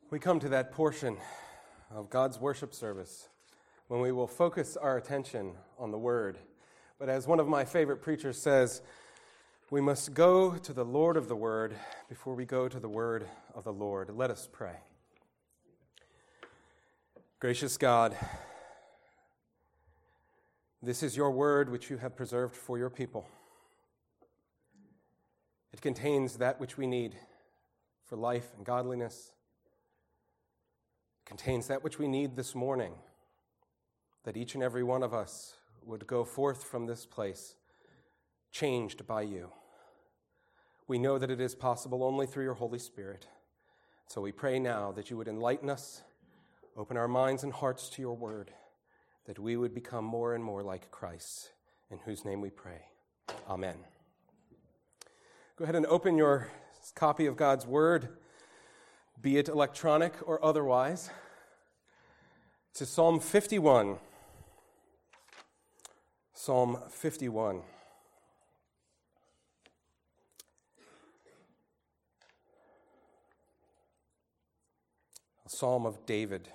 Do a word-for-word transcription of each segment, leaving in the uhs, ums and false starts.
We come to that portion of God's worship service when we will focus our attention on the Word. But as one of my favorite preachers says, we must go to the Lord of the Word before we go to the Word of the Lord. Let us pray. Gracious God, this is your Word which you have preserved for your people. It contains that which we need for life and godliness. It contains that which we need this morning, that each and every one of us would go forth from this place changed by you. We know that it is possible only through your Holy Spirit. So we pray now that you would enlighten us, open our minds and hearts to your word, that we would become more and more like Christ, in whose name we pray. Amen. Go ahead and open your copy of God's word, be it electronic or otherwise, to Psalm fifty-one. Psalm fifty-one. A psalm of David.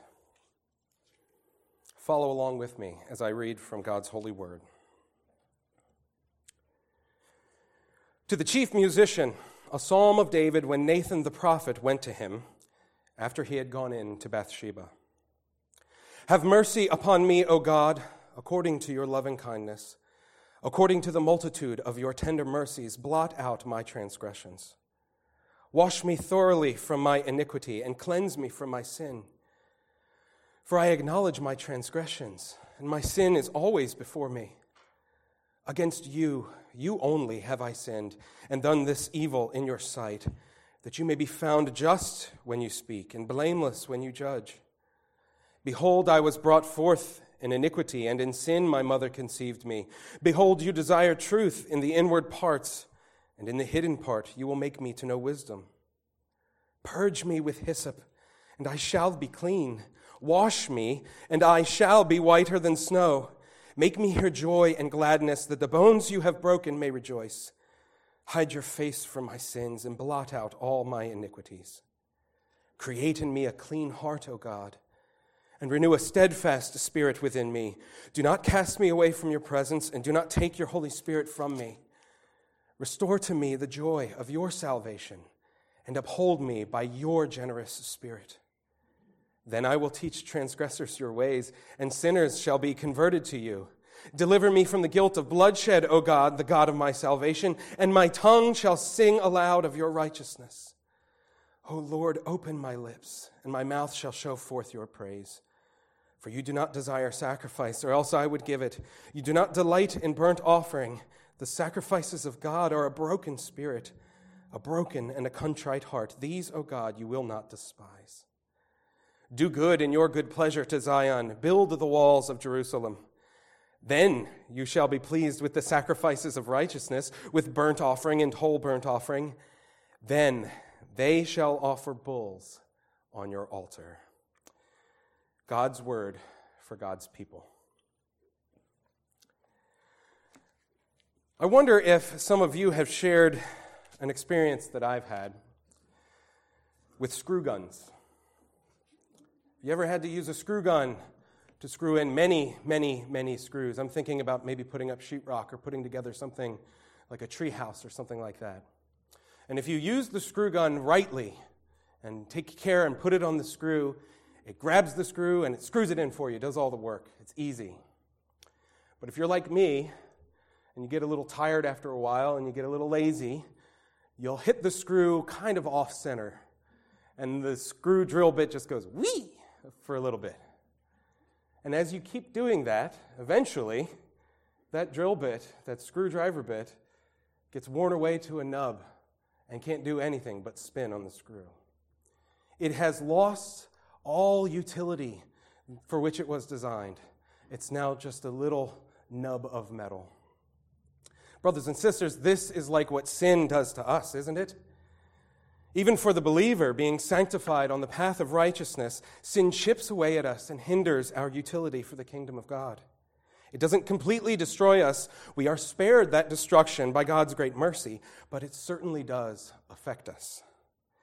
Follow along with me as I read from God's holy word. To the chief musician, a psalm of David when Nathan the prophet went to him after he had gone in to Bathsheba. Have mercy upon me, O God, according to your loving kindness. According to the multitude of your tender mercies, blot out my transgressions. Wash me thoroughly from my iniquity and cleanse me from my sin. For I acknowledge my transgressions, and my sin is always before me. Against you, you only have I sinned, and done this evil in your sight, that you may be found just when you speak, and blameless when you judge. Behold, I was brought forth in iniquity, and in sin my mother conceived me. Behold, you desire truth in the inward parts, and in the hidden part you will make me to know wisdom. Purge me with hyssop, and I shall be clean. Wash me, and I shall be whiter than snow. Make me hear joy and gladness, that the bones you have broken may rejoice. Hide your face from my sins, and blot out all my iniquities. Create in me a clean heart, O God, and renew a steadfast spirit within me. Do not cast me away from your presence, and do not take your Holy Spirit from me. Restore to me the joy of your salvation, and uphold me by your generous spirit. Then I will teach transgressors your ways, and sinners shall be converted to you. Deliver me from the guilt of bloodshed, O God, the God of my salvation, and my tongue shall sing aloud of your righteousness. O Lord, open my lips, and my mouth shall show forth your praise. For you do not desire sacrifice, or else I would give it. You do not delight in burnt offering. The sacrifices of God are a broken spirit, a broken and a contrite heart. These, O God, you will not despise. Do good in your good pleasure to Zion. Build the walls of Jerusalem. Then you shall be pleased with the sacrifices of righteousness, with burnt offering and whole burnt offering. Then they shall offer bulls on your altar. God's word for God's people. I wonder if some of you have shared an experience that I've had with screw guns. You ever had to use a screw gun to screw in many, many, many screws? I'm thinking about maybe putting up sheetrock or putting together something like a tree house or something like that. And if you use the screw gun rightly and take care and put it on the screw, it grabs the screw and it screws it in for you, does all the work. It's easy. But if you're like me and you get a little tired after a while and you get a little lazy, you'll hit the screw kind of off-center, and the screw drill bit just goes whee for a little bit. And as you keep doing that, eventually that drill bit, that screwdriver bit, gets worn away to a nub and can't do anything but spin on the screw. It has lost all utility for which it was designed. It's now just a little nub of metal. Brothers and sisters, this is like what sin does to us, isn't it? Even for the believer being sanctified on the path of righteousness, sin chips away at us and hinders our utility for the kingdom of God. It doesn't completely destroy us. We are spared that destruction by God's great mercy, but it certainly does affect us.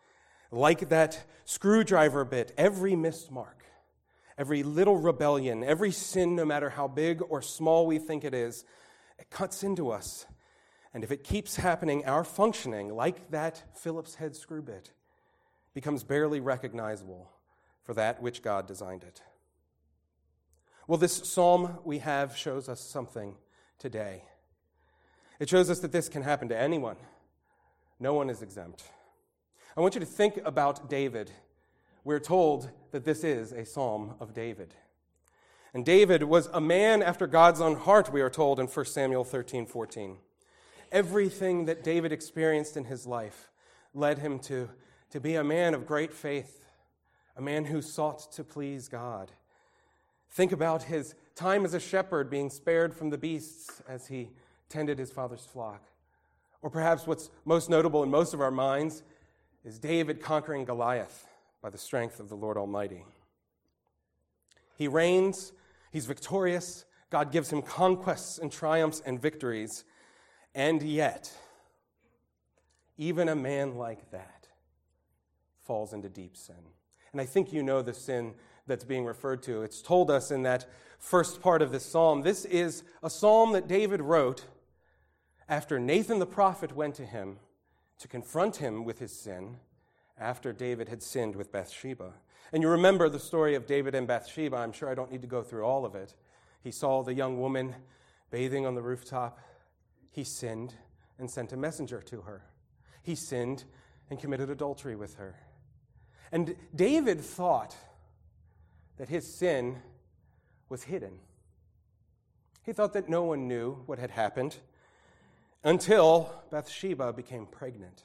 Like that screwdriver bit, every missed mark, every little rebellion, every sin, no matter how big or small we think it is, it cuts into us. And if it keeps happening, our functioning, like that Phillips head screw bit, becomes barely recognizable for that which God designed it. Well, this psalm we have shows us something today. It shows us that this can happen to anyone. No one is exempt. I want you to think about David. We're told that this is a psalm of David. And David was a man after God's own heart, we are told in First Samuel thirteen fourteen. Everything that David experienced in his life led him to, to be a man of great faith, a man who sought to please God. Think about his time as a shepherd being spared from the beasts as he tended his father's flock. Or perhaps what's most notable in most of our minds is David conquering Goliath by the strength of the Lord Almighty. He reigns, he's victorious, God gives him conquests and triumphs and victories, and yet, even a man like that falls into deep sin. And I think you know the sin that's being referred to. It's told us in that first part of this psalm. This is a psalm that David wrote after Nathan the prophet went to him to confront him with his sin after David had sinned with Bathsheba. And you remember the story of David and Bathsheba. I'm sure I don't need to go through all of it. He saw the young woman bathing on the rooftop. He sinned and sent a messenger to her. He sinned and committed adultery with her. And David thought that his sin was hidden. He thought that no one knew what had happened until Bathsheba became pregnant.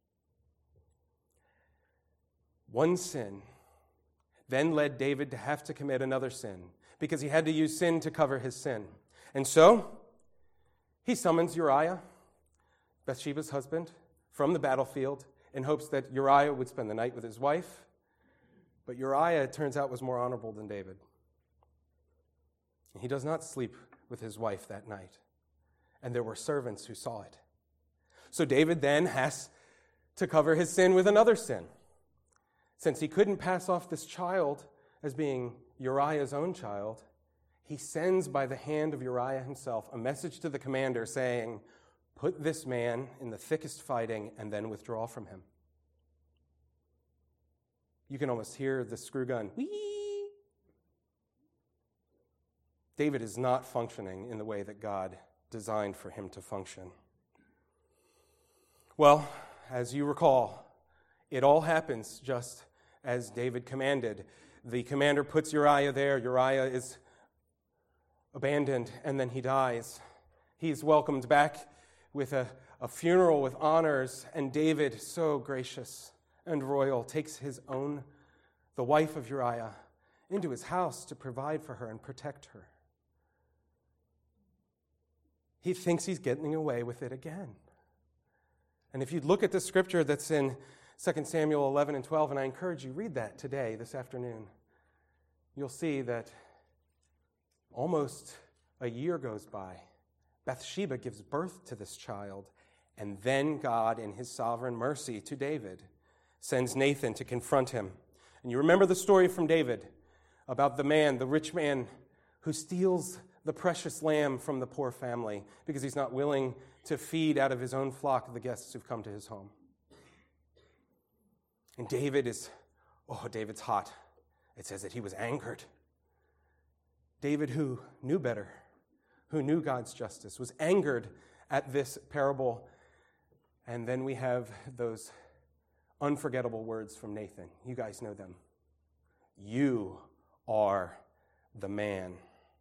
One sin then led David to have to commit another sin because he had to use sin to cover his sin. And so he summons Uriah, Bathsheba's husband, from the battlefield in hopes that Uriah would spend the night with his wife. But Uriah, it turns out, was more honorable than David. He does not sleep with his wife that night. And there were servants who saw it. So David then has to cover his sin with another sin. Since he couldn't pass off this child as being Uriah's own child, he sends by the hand of Uriah himself a message to the commander saying, "Put this man in the thickest fighting and then withdraw from him." You can almost hear the screw gun. Whee! David is not functioning in the way that God designed for him to function. Well, as you recall, it all happens just as David commanded. The commander puts Uriah there. Uriah is abandoned, and then he dies. He's welcomed back with a, a funeral with honors, and David, so gracious and royal, takes his own, the wife of Uriah, into his house to provide for her and protect her. He thinks he's getting away with it again. And if you look at the scripture that's in Second Samuel eleven and twelve, and I encourage you, read that today, this afternoon, you'll see that almost a year goes by. Bathsheba gives birth to this child, and then God, in his sovereign mercy to David, sends Nathan to confront him. And you remember the story from David about the man, the rich man, who steals the precious lamb from the poor family because he's not willing to feed out of his own flock the guests who've come to his home. And David is, oh, David's hot. It says that he was angered. David, who knew better, who knew God's justice, was angered at this parable. And then we have those unforgettable words from Nathan. You guys know them. You are the man.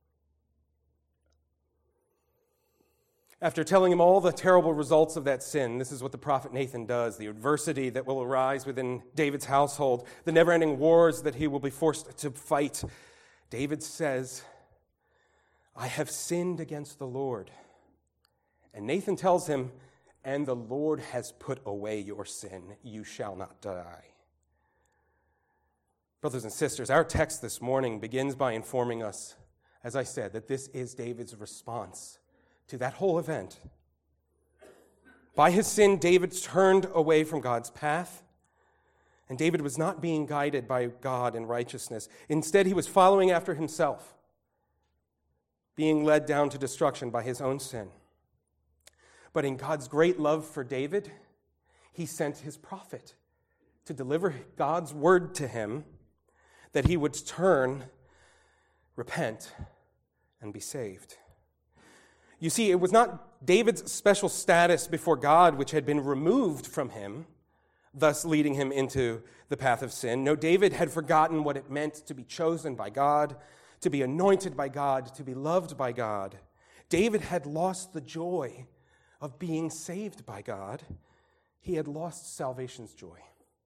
After telling him all the terrible results of that sin, this is what the prophet Nathan does, the adversity that will arise within David's household, the never-ending wars that he will be forced to fight. David says, "I have sinned against the Lord." And Nathan tells him, "And the Lord has put away your sin. You shall not die." Brothers and sisters, our text this morning begins by informing us, as I said, that this is David's response to that whole event. By his sin, David turned away from God's path. And David was not being guided by God in righteousness. Instead, he was following after himself, being led down to destruction by his own sin. But in God's great love for David, he sent his prophet to deliver God's word to him that he would turn, repent, and be saved. You see, it was not David's special status before God which had been removed from him, thus leading him into the path of sin. No, David had forgotten what it meant to be chosen by God, to be anointed by God, to be loved by God. David had lost the joy of being saved by God. He had lost salvation's joy.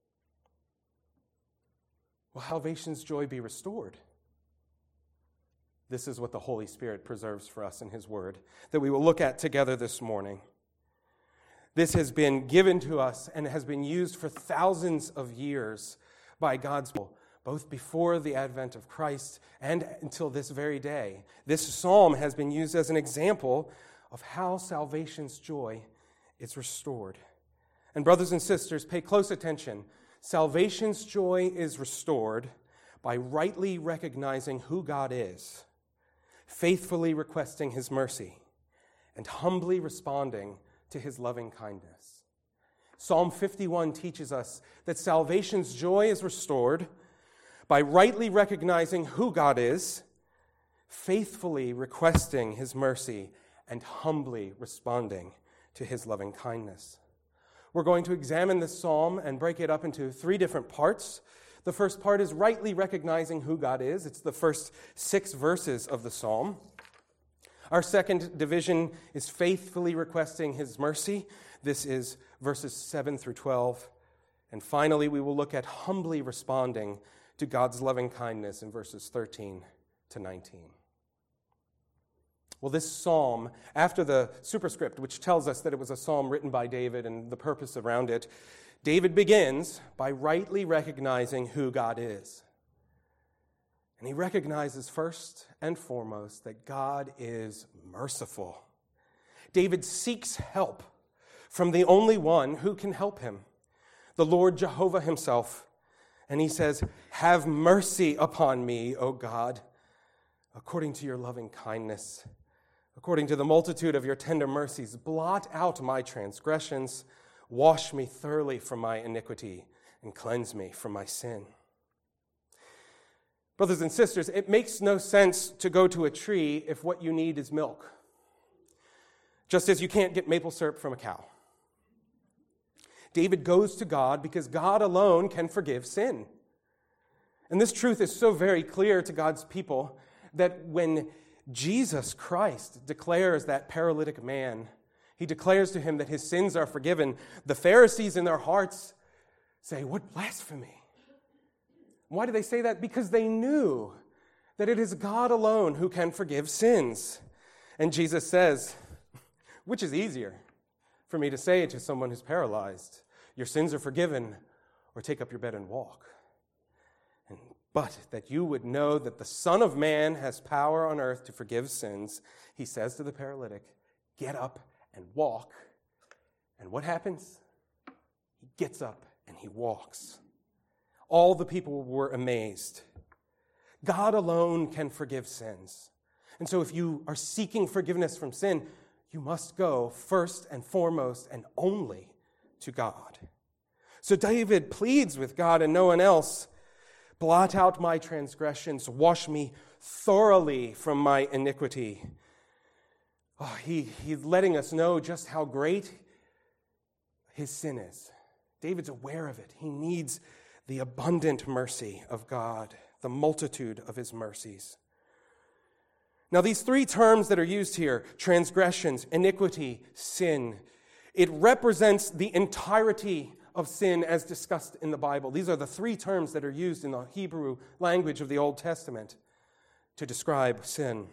Will salvation's joy be restored? This is what the Holy Spirit preserves for us in His Word that we will look at together this morning. This has been given to us and has been used for thousands of years by God's people, both before the advent of Christ and until this very day. This psalm has been used as an example of how salvation's joy is restored. And brothers and sisters, pay close attention. Salvation's joy is restored by rightly recognizing who God is, faithfully requesting His mercy, and humbly responding to His loving kindness. Psalm fifty-one teaches us that salvation's joy is restored by rightly recognizing who God is, faithfully requesting His mercy, and humbly responding to His loving kindness. We're going to examine this psalm and break it up into three different parts. The first part is rightly recognizing who God is. It's the first six verses of the psalm. Our second division is faithfully requesting His mercy. This is verses seven through twelve. And finally, we will look at humbly responding to God's loving kindness in verses thirteen to nineteen. Well, this psalm, after the superscript, which tells us that it was a psalm written by David and the purpose around it, David begins by rightly recognizing who God is. And he recognizes first and foremost that God is merciful. David seeks help from the only one who can help him, the Lord Jehovah Himself. And he says, "Have mercy upon me, O God, according to your loving kindness. According to the multitude of your tender mercies, blot out my transgressions, wash me thoroughly from my iniquity, and cleanse me from my sin." Brothers and sisters, it makes no sense to go to a tree if what you need is milk, just as you can't get maple syrup from a cow. David goes to God because God alone can forgive sin. And this truth is so very clear to God's people that when Jesus Christ declares that paralytic man, He declares to him that his sins are forgiven, the Pharisees in their hearts say, "What blasphemy!" Why do they say that? Because they knew that it is God alone who can forgive sins. And Jesus says, which is easier for me to say to someone who's paralyzed, "Your sins are forgiven," or "Take up your bed and walk"? And but that you would know that the Son of Man has power on earth to forgive sins, He says to the paralytic, "Get up and walk." And what happens? He gets up and he walks. All the people were amazed. God alone can forgive sins. And so if you are seeking forgiveness from sin, you must go first and foremost and only to God. So David pleads with God and no one else, "Blot out my transgressions, wash me thoroughly from my iniquity." Oh, he, he's letting us know just how great his sin is. David's aware of it. He needs the abundant mercy of God, the multitude of His mercies. Now, these three terms that are used here, transgressions, iniquity, sin, it represents the entirety of sin as discussed in the Bible. These are the three terms that are used in the Hebrew language of the Old Testament to describe sin.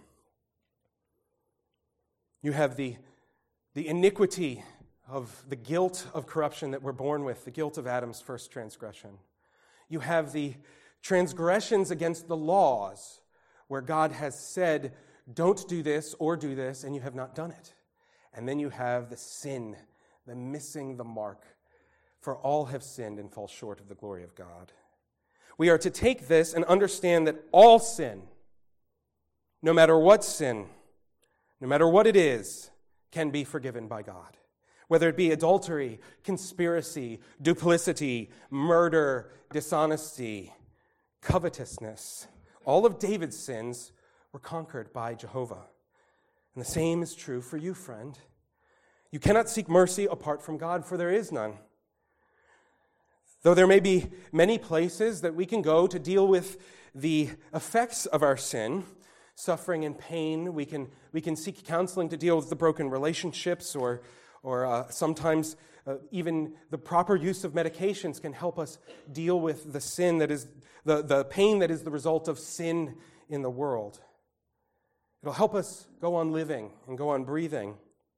You have the, the iniquity of the guilt of corruption that we're born with, the guilt of Adam's first transgression. You have the transgressions against the laws, where God has said, "Don't do this or do this," and you have not done it. And then you have the sin, the missing the mark For all have sinned and fall short of the glory of God. We are to take this and understand that all sin, no matter what sin, no matter what it is, can be forgiven by God. Whether it be adultery, conspiracy, duplicity, murder, dishonesty, covetousness. All of David's sins were conquered by Jehovah. And the same is true for you, friend. You cannot seek mercy apart from God, for there is none. Though there may be many places that we can go to deal with the effects of our sin, suffering and pain, we can we can seek counseling to deal with the broken relationships, or or uh, sometimes uh, even the proper use of medications can help us deal with the sin that is the, the pain that is the result of sin in the world. It'll help us go on living and go on breathing.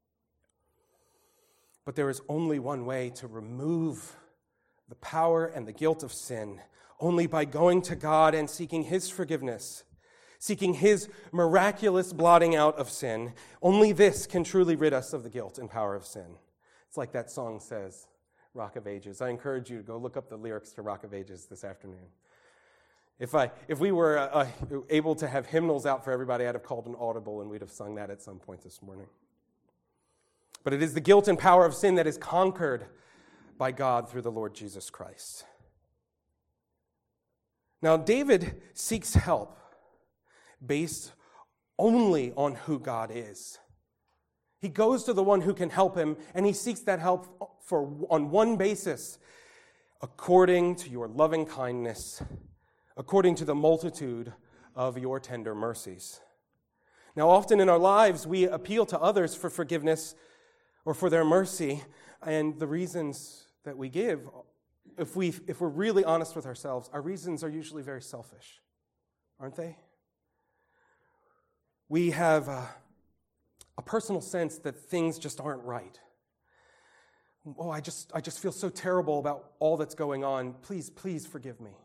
But there is only one way to remove the power and the guilt of sin, only by going to God and seeking His forgiveness, seeking His miraculous blotting out of sin. Only this can truly rid us of the guilt and power of sin. It's like that song says, Rock of Ages. I encourage you to go look up the lyrics to Rock of Ages this afternoon. If I, if we were uh, able to have hymnals out for everybody, I'd have called an audible and we'd have sung that at some point this morning. But it is the guilt and power of sin that is conquered by God through the Lord Jesus Christ. Now, David seeks help based only on who God is. He goes to the one who can help him, and he seeks that help for on one basis, according to your loving kindness, according to the multitude of your tender mercies. Now, often in our lives, we appeal to others for forgiveness or for their mercy, and the reasons that we give, if, we, if we're really honest with ourselves, our reasons are usually very selfish, aren't they? We have a, a personal sense that things just aren't right. Oh, I just, I just feel so terrible about all that's going on. Please, please forgive me.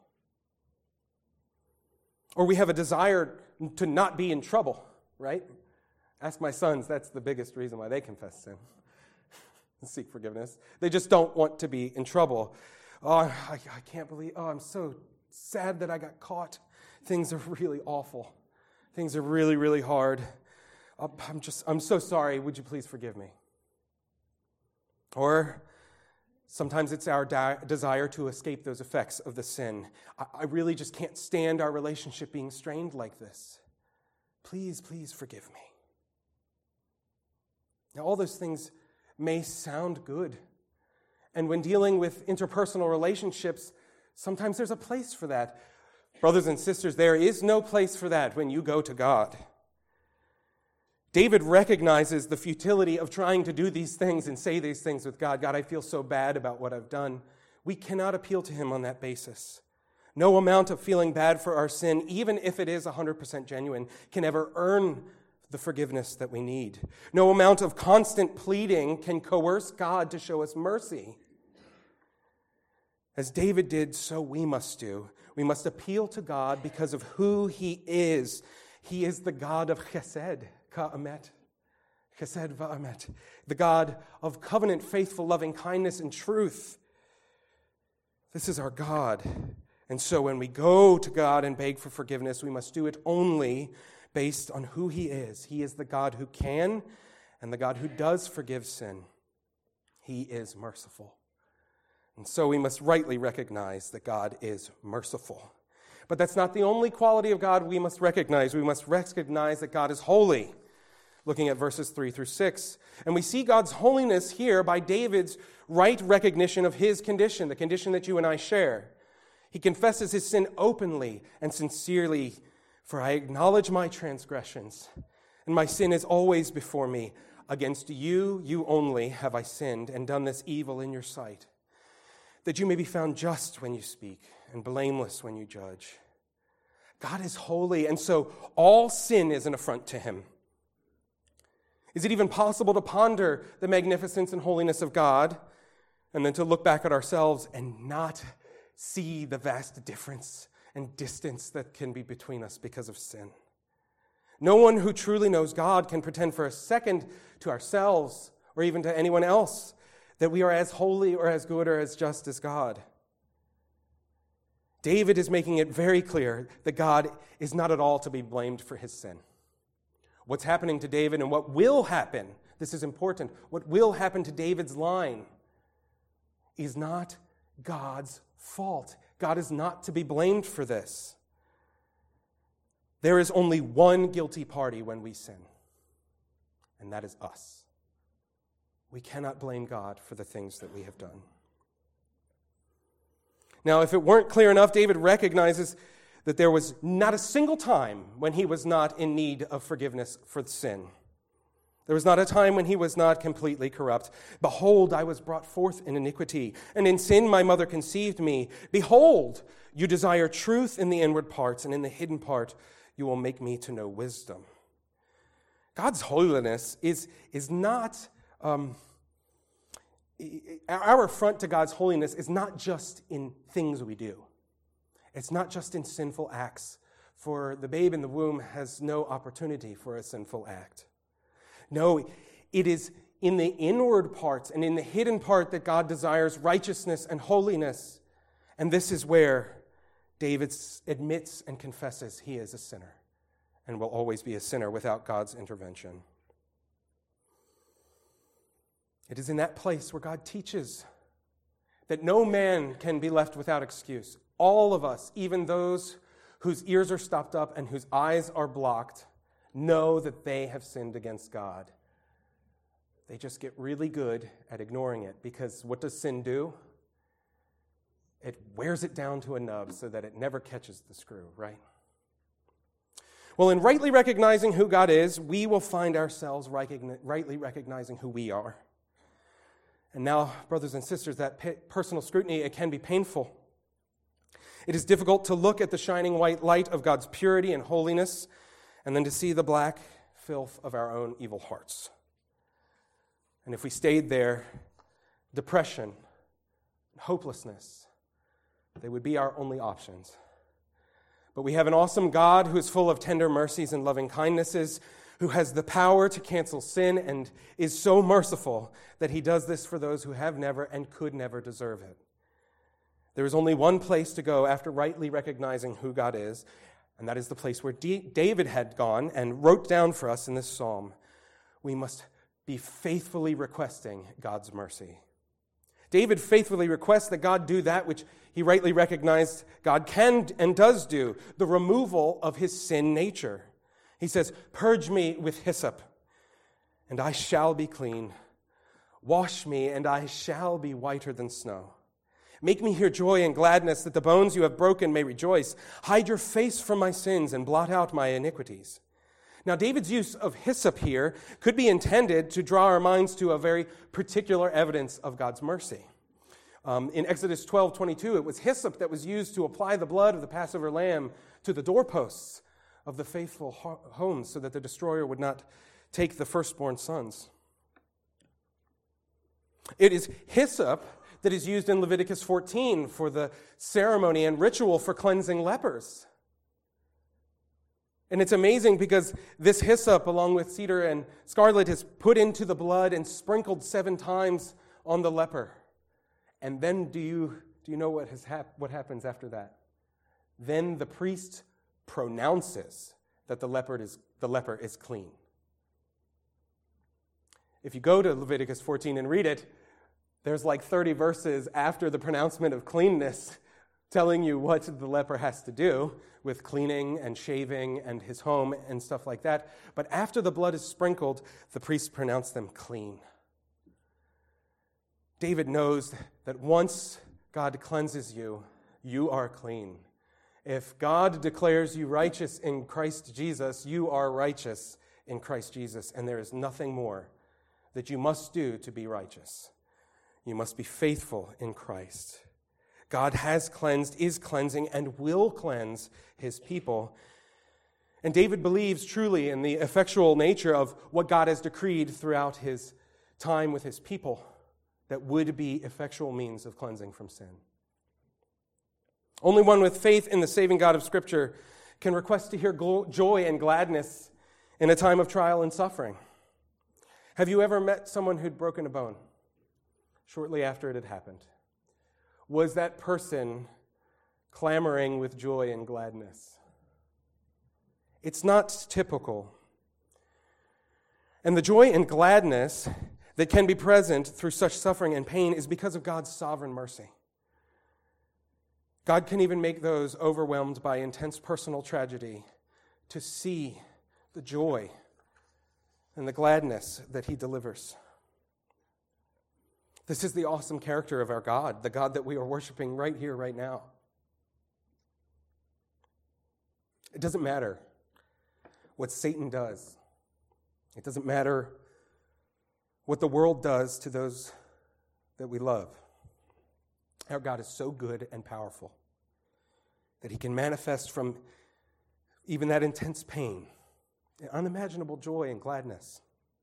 Or we have a desire to not be in trouble, right? Ask my sons, that's the biggest reason why they confess sin. Seek forgiveness. They just don't want to be in trouble. Oh, I, I can't believe, oh, I'm so sad that I got caught. Things are really awful. Things are really, really hard. I'm just, I'm so sorry. Would you please forgive me? Or sometimes it's our di- desire to escape those effects of the sin. I, I really just can't stand our relationship being strained like this. Please, please forgive me. Now, all those things may sound good. And when dealing with interpersonal relationships, sometimes there's a place for that. Brothers and sisters, there is no place for that when you go to God. David recognizes the futility of trying to do these things and say these things with God. God, I feel so bad about what I've done. We cannot appeal to Him on that basis. No amount of feeling bad for our sin, even if it is one hundred percent genuine, can ever earn the forgiveness that we need. No amount of constant pleading can coerce God to show us mercy. As David did, so we must do. We must appeal to God because of who He is. He is the God of chesed, ka'amet, chesed va'amet, the God of covenant, faithful, loving kindness and truth. This is our God. And so when we go to God and beg for forgiveness, we must do it only based on who He is. He is the God who can and the God who does forgive sin. He is merciful. And so we must rightly recognize that God is merciful. But that's not the only quality of God we must recognize. We must recognize that God is holy. Looking at verses three through six. And we see God's holiness here by David's right recognition of his condition, the condition that you and I share. He confesses his sin openly and sincerely. For I acknowledge my transgressions, and my sin is always before me. Against you, you only, have I sinned and done this evil in your sight, that you may be found just when you speak and blameless when you judge. God is holy, and so all sin is an affront to Him. Is it even possible to ponder the magnificence and holiness of God and then to look back at ourselves and not see the vast difference and distance that can be between us because of sin? No one who truly knows God can pretend for a second to ourselves or even to anyone else that we are as holy or as good or as just as God. David is making it very clear that God is not at all to be blamed for his sin. What's happening to David and what will happen, this is important, what will happen to David's line is not God's fault. God is not to be blamed for this. There is only one guilty party when we sin, and that is us. We cannot blame God for the things that we have done. Now, if it weren't clear enough, David recognizes that there was not a single time when he was not in need of forgiveness for sin. There was not a time when he was not completely corrupt. Behold, I was brought forth in iniquity, and in sin my mother conceived me. Behold, you desire truth in the inward parts, and in the hidden part you will make me to know wisdom. God's holiness is, is not, um, our affront to God's holiness is not just in things we do. It's not just in sinful acts, for the babe in the womb has no opportunity for a sinful act. No, it is in the inward parts and in the hidden part that God desires righteousness and holiness. And this is where David admits and confesses he is a sinner and will always be a sinner without God's intervention. It is in that place where God teaches that no man can be left without excuse. All of us, even those whose ears are stopped up and whose eyes are blocked, know that they have sinned against God. They just get really good at ignoring it, because what does sin do? It wears it down to a nub so that it never catches the screw, right? Well, in rightly recognizing who God is, we will find ourselves rightly recognizing who we are. And now, brothers and sisters, that personal scrutiny, it can be painful. It is difficult to look at the shining white light of God's purity and holiness and then to see the black filth of our own evil hearts. And if we stayed there, depression, hopelessness, they would be our only options. But we have an awesome God who is full of tender mercies and loving kindnesses, who has the power to cancel sin and is so merciful that he does this for those who have never and could never deserve it. There is only one place to go after rightly recognizing who God is, and that is the place where D- David had gone and wrote down for us in this psalm. We must be faithfully requesting God's mercy. David faithfully requests that God do that which he rightly recognized God can and does do, the removal of his sin nature. He says, "Purge me with hyssop, and I shall be clean. Wash me, and I shall be whiter than snow. Make me hear joy and gladness, that the bones you have broken may rejoice. Hide your face from my sins and blot out my iniquities." Now, David's use of hyssop here could be intended to draw our minds to a very particular evidence of God's mercy. Um, in Exodus twelve twenty-two, it was hyssop that was used to apply the blood of the Passover lamb to the doorposts of the faithful homes so that the destroyer would not take the firstborn sons. It is hyssop that is used in Leviticus fourteen for the ceremony and ritual for cleansing lepers. And it's amazing because this hyssop, along with cedar and scarlet, is put into the blood and sprinkled seven times on the leper. And then do you do you know what has hap- what happens after that? Then the priest pronounces that the leper is the leper is clean. If you go to Leviticus fourteen and read it, there's like thirty verses after the pronouncement of cleanness telling you what the leper has to do with cleaning and shaving and his home and stuff like that. But after the blood is sprinkled, the priests pronounce them clean. David knows that once God cleanses you, you are clean. If God declares you righteous in Christ Jesus, you are righteous in Christ Jesus, and there is nothing more that you must do to be righteous. You must be faithful in Christ. God has cleansed, is cleansing, and will cleanse his people. And David believes truly in the effectual nature of what God has decreed throughout his time with his people that would be effectual means of cleansing from sin. Only one with faith in the saving God of Scripture can request to hear joy and gladness in a time of trial and suffering. Have you ever met someone who'd broken a bone? shortly after it had happened, was that person clamoring with joy and gladness. It's not typical. And the joy and gladness that can be present through such suffering and pain is because of God's sovereign mercy. God can even make those overwhelmed by intense personal tragedy to see the joy and the gladness that he delivers. This is the awesome character of our God, the God that we are worshiping right here, right now. It doesn't matter what Satan does. It doesn't matter what the world does to those that we love. Our God is so good and powerful that he can manifest from even that intense pain an unimaginable joy and gladness.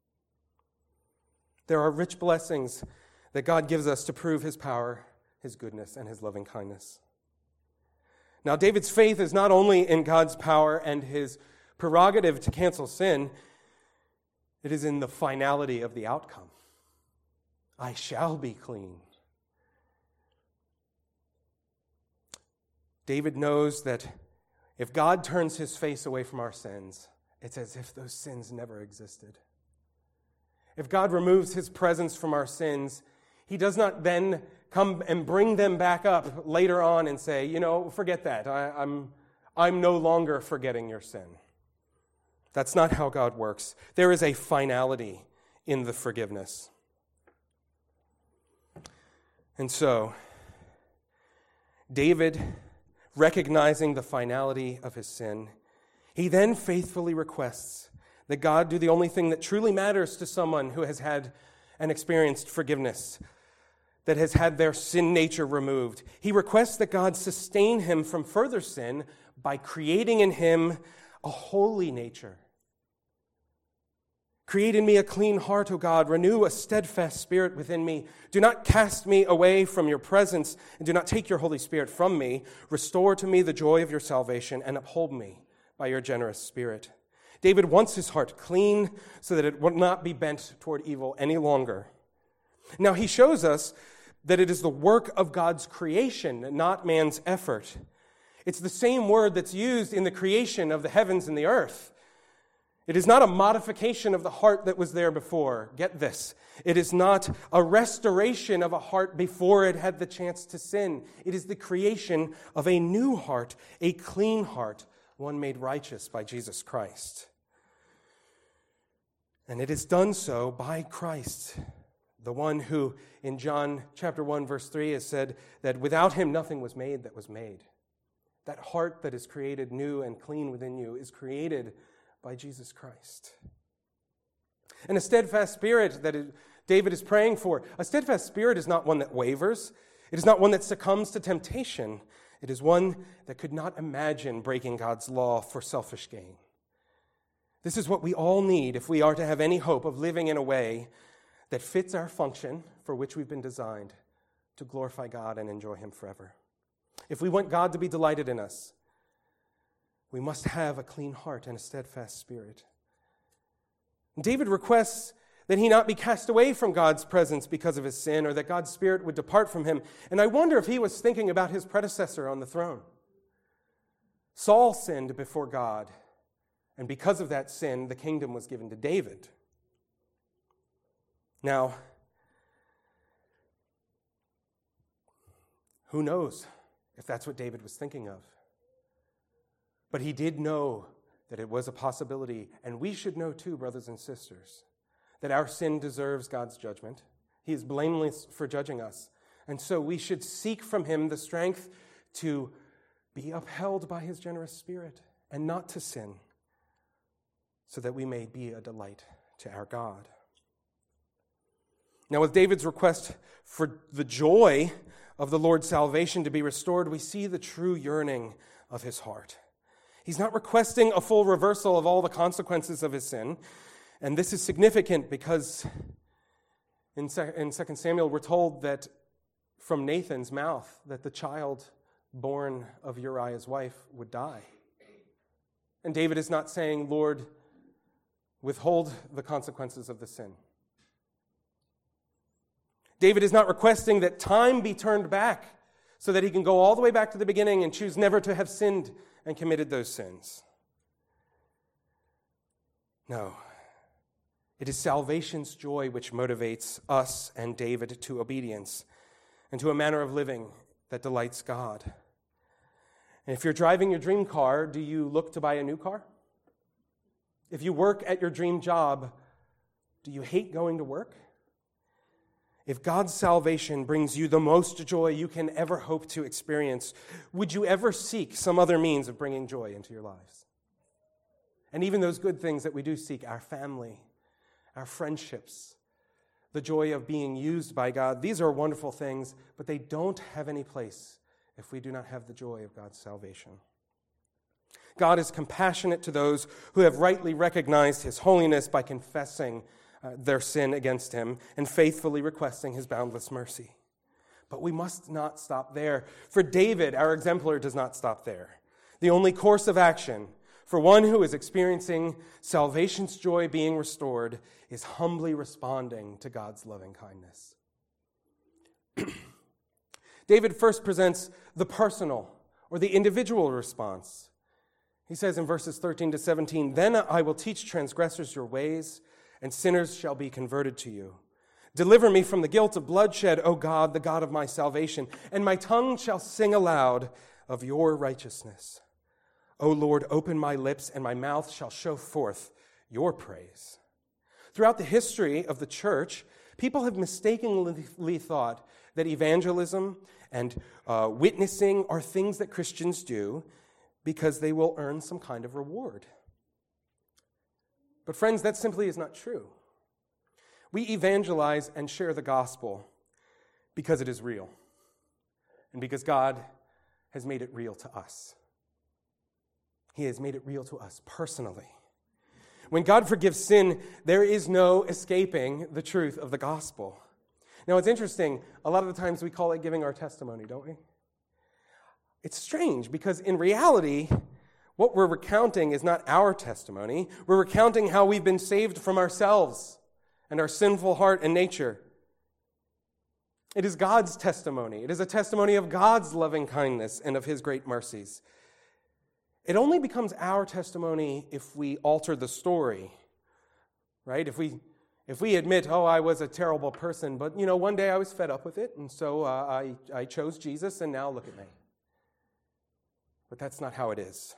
There are rich blessings that God gives us to prove his power, his goodness, and his loving kindness. Now, David's faith is not only in God's power and his prerogative to cancel sin, it is in the finality of the outcome. I shall be clean. David knows that if God turns his face away from our sins, it's as if those sins never existed. If God removes his presence from our sins, he does not then come and bring them back up later on and say, you know, forget that. I, I'm, I'm no longer forgetting your sin. That's not how God works. There is a finality in the forgiveness. And so, David, recognizing the finality of his sin, he then faithfully requests that God do the only thing that truly matters to someone who has had and experienced forgiveness, that has had their sin nature removed. He requests that God sustain him from further sin by creating in him a holy nature. Create in me a clean heart, O God. Renew a steadfast spirit within me. Do not cast me away from your presence, and do not take your Holy Spirit from me. Restore to me the joy of your salvation, and uphold me by your generous spirit. David wants his heart clean so that it will not be bent toward evil any longer. Now, he shows us that it is the work of God's creation, not man's effort. It's the same word that's used in the creation of the heavens and the earth. It is not a modification of the heart that was there before. Get this. It is not a restoration of a heart before it had the chance to sin. It is the creation of a new heart, a clean heart, one made righteous by Jesus Christ. And it is done so by Christ, the one who in John chapter one verse three has said that without him nothing was made that was made. That heart that is created new and clean within you is created by Jesus Christ. And a steadfast spirit that David is praying for, a steadfast spirit is not one that wavers. It is not one that succumbs to temptation. It is one that could not imagine breaking God's law for selfish gain. This is what we all need if we are to have any hope of living in a way that fits our function for which we've been designed to glorify God and enjoy him forever. If we want God to be delighted in us, we must have a clean heart and a steadfast spirit. David requests that he not be cast away from God's presence because of his sin, or that God's Spirit would depart from him. And I wonder if he was thinking about his predecessor on the throne. Saul sinned before God, and because of that sin, the kingdom was given to David. Now, who knows if that's what David was thinking of? But he did know that it was a possibility, and we should know too, brothers and sisters, that our sin deserves God's judgment. He is blameless for judging us. And so we should seek from him the strength to be upheld by his generous spirit and not to sin, so that we may be a delight to our God. Now, with David's request for the joy of the Lord's salvation to be restored, we see the true yearning of his heart. He's not requesting a full reversal of all the consequences of his sin. And this is significant because in Second Samuel we're told that from Nathan's mouth that the child born of Uriah's wife would die. And David is not saying, Lord, withhold the consequences of the sin. David is not requesting that time be turned back so that he can go all the way back to the beginning and choose never to have sinned and committed those sins. No. It is salvation's joy which motivates us and David to obedience and to a manner of living that delights God. And if you're driving your dream car, do you look to buy a new car? If you work at your dream job, do you hate going to work? If God's salvation brings you the most joy you can ever hope to experience, would you ever seek some other means of bringing joy into your lives? And even those good things that we do seek, our family, our friendships, the joy of being used by God, these are wonderful things, but they don't have any place if we do not have the joy of God's salvation. God is compassionate to those who have rightly recognized his holiness by confessing uh, their sin against him and faithfully requesting his boundless mercy. But we must not stop there. For David, our exemplar does not stop there. The only course of action for one who is experiencing salvation's joy being restored is humbly responding to God's loving kindness. David first presents the personal or the individual response. He says in verses thirteen to seventeen, "Then I will teach transgressors your ways, and sinners shall be converted to you. Deliver me from the guilt of bloodshed, O God, the God of my salvation, and my tongue shall sing aloud of your righteousness. O Lord, open my lips, and my mouth shall show forth your praise." Throughout the history of the church, people have mistakenly thought that evangelism and uh, witnessing are things that Christians do because they will earn some kind of reward. But friends, that simply is not true. We evangelize and share the gospel because it is real and because God has made it real to us. He has made it real to us personally. When God forgives sin, there is no escaping the truth of the gospel. Now, it's interesting. A lot of the times we call it giving our testimony, don't we? It's strange because in reality, what we're recounting is not our testimony. We're recounting how we've been saved from ourselves and our sinful heart and nature. It is God's testimony. It is a testimony of God's loving kindness and of his great mercies. It only becomes our testimony if we alter the story, right? If we if we admit, oh, I was a terrible person, but, you know, one day I was fed up with it, and so uh, I, I chose Jesus, and now look at me. But that's not how it is.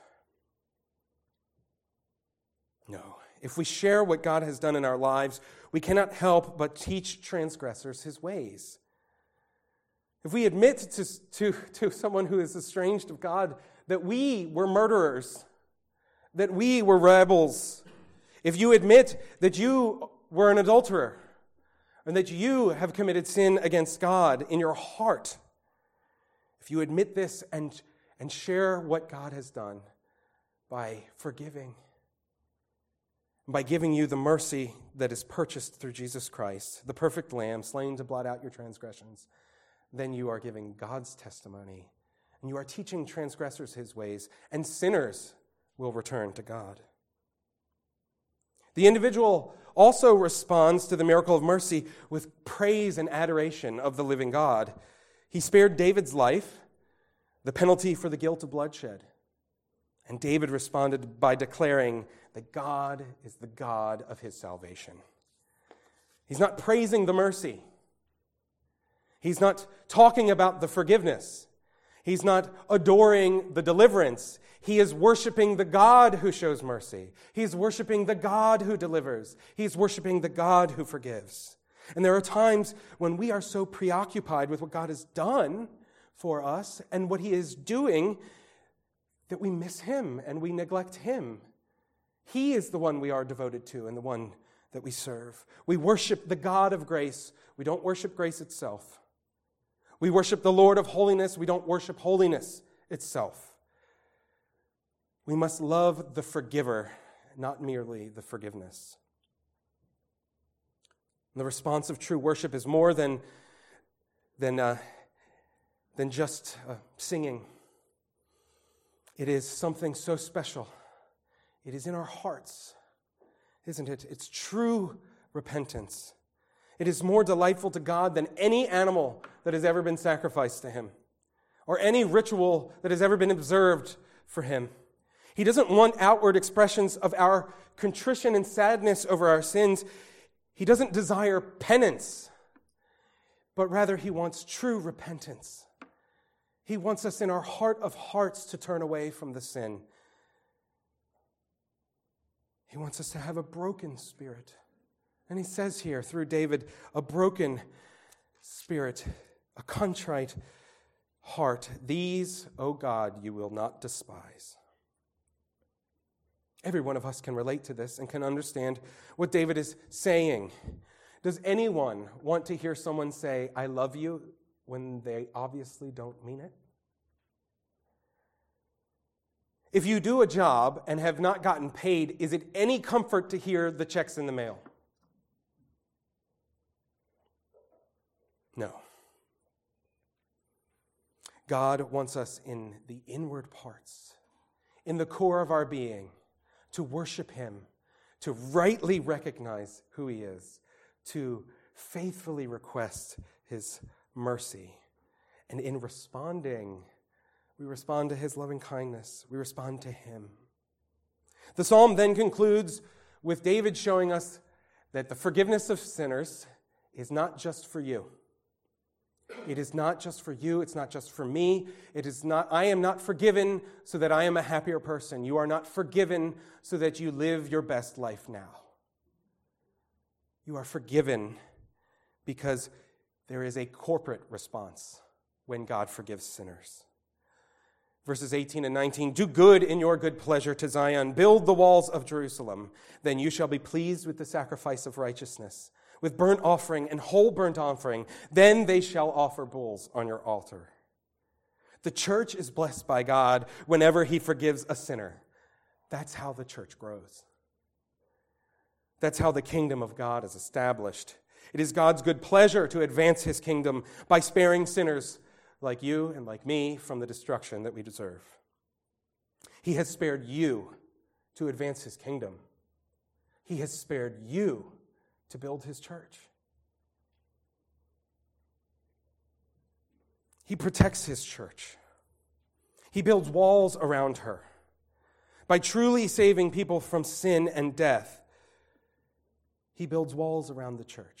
No. If we share what God has done in our lives, we cannot help but teach transgressors his ways. If we admit to, to, to someone who is estranged of God that we were murderers, that we were rebels, if you admit that you were an adulterer, and that you have committed sin against God in your heart, if you admit this and, and share what God has done by forgiving, by giving you the mercy that is purchased through Jesus Christ, the perfect Lamb slain to blot out your transgressions, then you are giving God's testimony, and you are teaching transgressors his ways, and sinners will return to God. The individual also responds to the miracle of mercy with praise and adoration of the living God. He spared David's life, the penalty for the guilt of bloodshed. And David responded by declaring that God is the God of his salvation. He's not praising the mercy. He's not talking about the forgiveness. He's not adoring the deliverance. He is worshiping the God who shows mercy. He's worshiping the God who delivers. He's worshiping the God who forgives. And there are times when we are so preoccupied with what God has done for us and what he is doing that we miss him and we neglect him. He is the one we are devoted to and the one that we serve. We worship the God of grace. We don't worship grace itself. We worship the Lord of holiness. We don't worship holiness itself. We must love the forgiver, not merely the forgiveness. And the response of true worship is more than, than, uh, than just uh, singing. It is something so special. It is in our hearts, isn't it? It's true repentance. It is more delightful to God than any animal that has ever been sacrificed to him, or any ritual that has ever been observed for him. He doesn't want outward expressions of our contrition and sadness over our sins. He doesn't desire penance, but rather he wants true repentance. He wants us in our heart of hearts to turn away from the sin. He wants us to have a broken spirit. And he says here through David, a broken spirit, a contrite heart. These, O God, you will not despise. Every one of us can relate to this and can understand what David is saying. Does anyone want to hear someone say, I love you, when they obviously don't mean it? If you do a job and have not gotten paid, is it any comfort to hear the checks in the mail? No. God wants us in the inward parts, in the core of our being, to worship him, to rightly recognize who he is, to faithfully request his mercy. And in responding, we respond to his loving kindness. We respond to him. The psalm then concludes with David showing us that the forgiveness of sinners is not just for you. It is not just for you. It's not just for me. It is not, I am not forgiven so that I am a happier person. You are not forgiven so that you live your best life now. You are forgiven because there is a corporate response when God forgives sinners. Verses eighteen and nineteen, do good in your good pleasure to Zion. Build the walls of Jerusalem. Then you shall be pleased with the sacrifice of righteousness, with burnt offering and whole burnt offering. Then they shall offer bulls on your altar. The church is blessed by God whenever he forgives a sinner. That's how the church grows. That's how the kingdom of God is established. It is God's good pleasure to advance his kingdom by sparing sinners like you and like me from the destruction that we deserve. He has spared you to advance his kingdom. He has spared you to build his church. He protects his church. He builds walls around her. By truly saving people from sin and death, he builds walls around the church.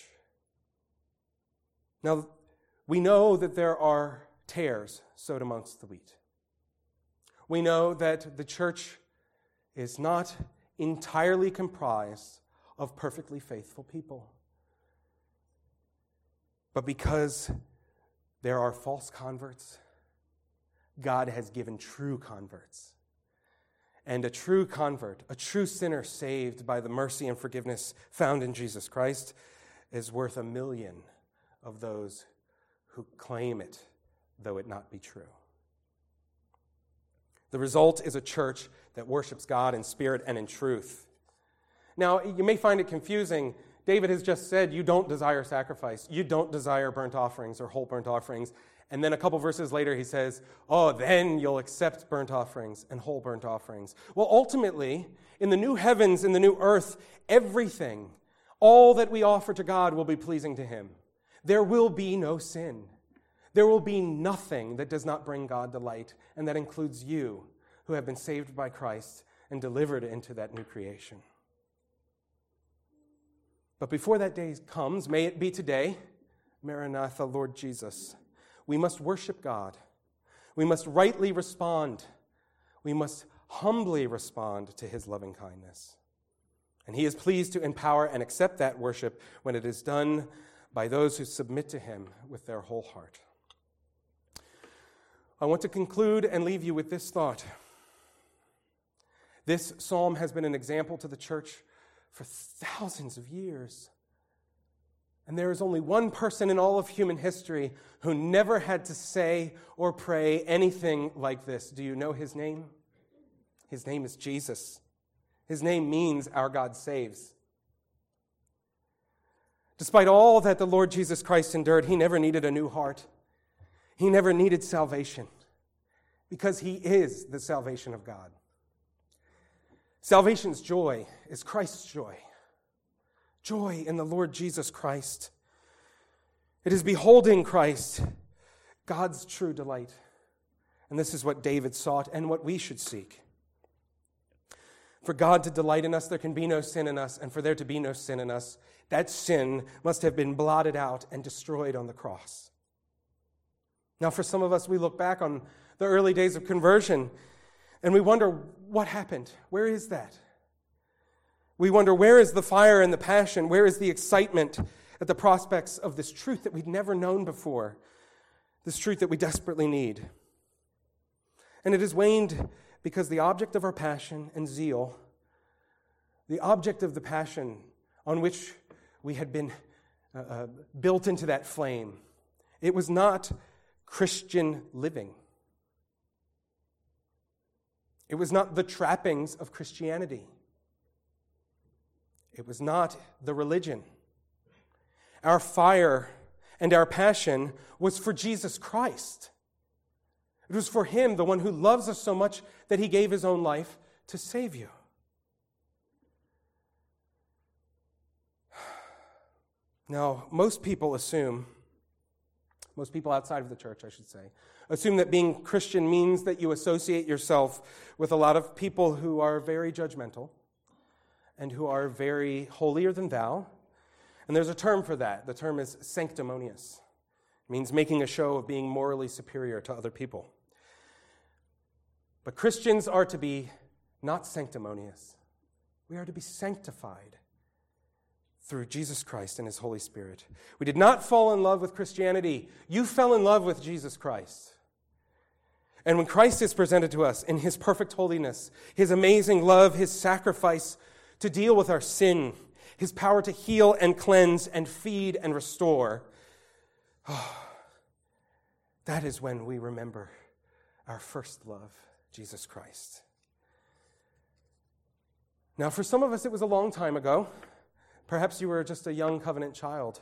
Now, we know that there are tares sowed amongst the wheat. We know that the church is not entirely comprised of perfectly faithful people. But because there are false converts, God has given true converts. And a true convert, a true sinner saved by the mercy and forgiveness found in Jesus Christ, is worth a million of those who claim it, though it not be true. The result is a church that worships God in spirit and in truth. Now, you may find it confusing. David has just said, you don't desire sacrifice. You don't desire burnt offerings or whole burnt offerings. And then a couple verses later he says, oh, then you'll accept burnt offerings and whole burnt offerings. Well, ultimately, in the new heavens, in the new earth, everything, all that we offer to God will be pleasing to him. There will be no sin. There will be nothing that does not bring God delight, and that includes you who have been saved by Christ and delivered into that new creation. But before that day comes, may it be today, Maranatha, Lord Jesus, we must worship God. We must rightly respond. We must humbly respond to his loving kindness. And he is pleased to empower and accept that worship when it is done by those who submit to him with their whole heart. I want to conclude and leave you with this thought. This psalm has been an example to the church for thousands of years. And there is only one person in all of human history who never had to say or pray anything like this. Do you know his name? His name is Jesus. His name means our God saves. Despite all that the Lord Jesus Christ endured, he never needed a new heart. He never needed salvation because he is the salvation of God. Salvation's joy is Christ's joy. Joy in the Lord Jesus Christ. It is beholding Christ, God's true delight. And this is what David sought and what we should seek. For God to delight in us, there can be no sin in us, and for there to be no sin in us, that sin must have been blotted out and destroyed on the cross. Now, for some of us, we look back on the early days of conversion, and we wonder, what happened? Where is that? We wonder, where is the fire and the passion? Where is the excitement at the prospects of this truth that we'd never known before? This truth that we desperately need. And it has waned because the object of our passion and zeal, the object of the passion on which we had been uh, uh, built into that flame, it was not Christian living. It was not the trappings of Christianity. It was not the religion. Our fire and our passion was for Jesus Christ. It was for Him, the one who loves us so much that He gave His own life to save you. Now, most people assume, most people outside of the church, I should say, assume that being Christian means that you associate yourself with a lot of people who are very judgmental and who are very holier than thou. And there's a term for that. The term is sanctimonious. It means making a show of being morally superior to other people. But Christians are to be not sanctimonious. We are to be sanctified through Jesus Christ and His Holy Spirit. We did not fall in love with Christianity. You fell in love with Jesus Christ. And when Christ is presented to us in His perfect holiness, His amazing love, His sacrifice to deal with our sin, His power to heal and cleanse and feed and restore, oh, that is when we remember our first love, Jesus Christ. Now, for some of us, it was a long time ago. Perhaps you were just a young covenant child.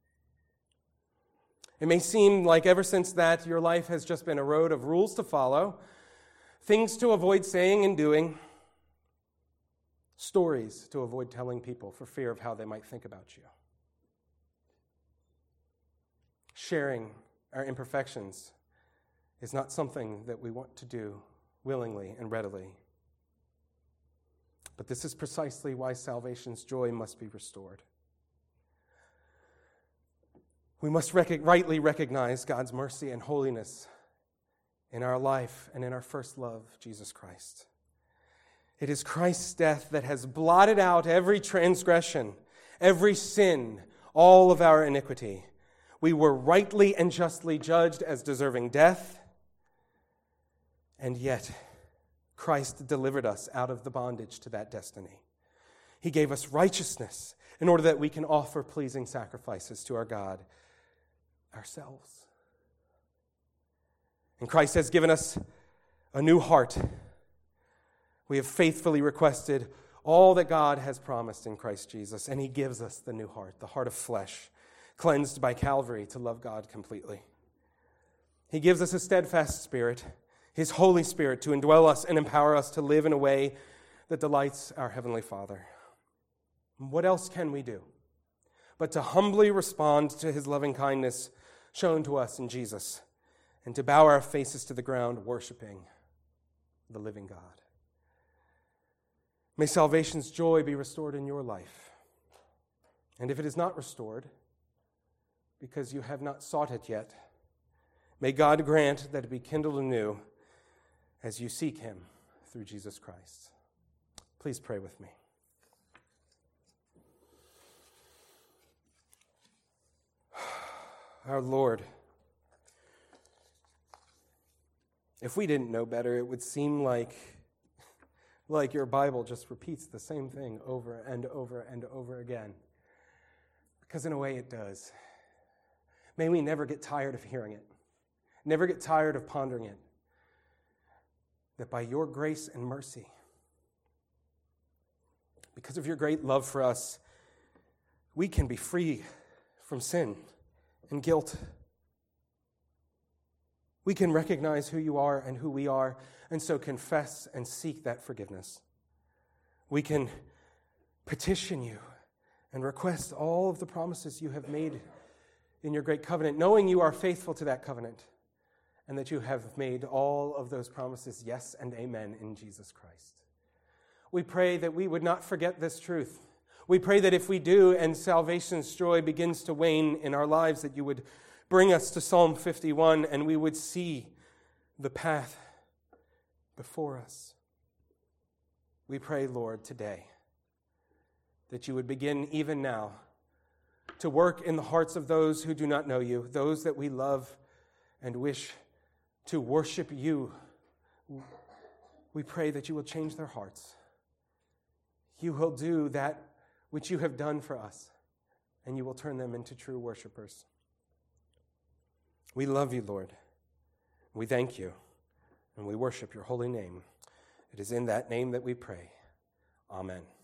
It may seem like ever since that, your life has just been a road of rules to follow, things to avoid saying and doing, stories to avoid telling people for fear of how they might think about you. Sharing our imperfections is not something that we want to do willingly and readily. But this is precisely why salvation's joy must be restored. We must rec- rightly recognize God's mercy and holiness in our life and in our first love, Jesus Christ. It is Christ's death that has blotted out every transgression, every sin, all of our iniquity. We were rightly and justly judged as deserving death, and yet Christ delivered us out of the bondage to that destiny. He gave us righteousness in order that we can offer pleasing sacrifices to our God ourselves. And Christ has given us a new heart. We have faithfully requested all that God has promised in Christ Jesus, and He gives us the new heart, the heart of flesh, cleansed by Calvary to love God completely. He gives us a steadfast spirit, His Holy Spirit, to indwell us and empower us to live in a way that delights our Heavenly Father. What else can we do but to humbly respond to His loving kindness shown to us in Jesus and to bow our faces to the ground, worshiping the living God? May salvation's joy be restored in your life. And if it is not restored, because you have not sought it yet, may God grant that it be kindled anew as you seek Him through Jesus Christ. Please pray with me. Our Lord, if we didn't know better, it would seem like, like your Bible just repeats the same thing over and over and over again. Because in a way it does. May we never get tired of hearing it. Never get tired of pondering it. That by your grace and mercy, because of your great love for us, we can be free from sin and guilt. We can recognize who you are and who we are, and so confess and seek that forgiveness. We can petition you and request all of the promises you have made in your great covenant, knowing you are faithful to that covenant and that you have made all of those promises yes and amen in Jesus Christ. We pray that we would not forget this truth. We pray that if we do and salvation's joy begins to wane in our lives, that you would bring us to Psalm fifty-one and we would see the path before us. We pray, Lord, today that you would begin even now to work in the hearts of those who do not know you, those that we love and wish to worship you. We pray that you will change their hearts. You will do that which you have done for us, and you will turn them into true worshipers. We love you, Lord. We thank you, and we worship your holy name. It is in that name that we pray. Amen.